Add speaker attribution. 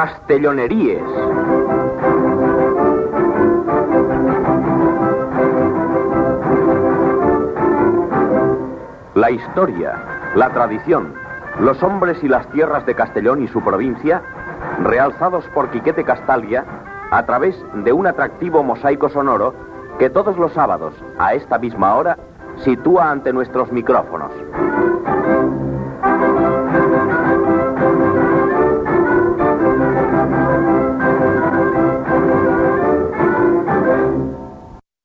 Speaker 1: Castelloneríes. La historia, la tradición, los hombres y las tierras de Castellón y su provincia, realzados por Quiquete Castalia a través de un atractivo mosaico sonoro que todos los sábados, a esta misma hora, sitúa ante nuestros micrófonos.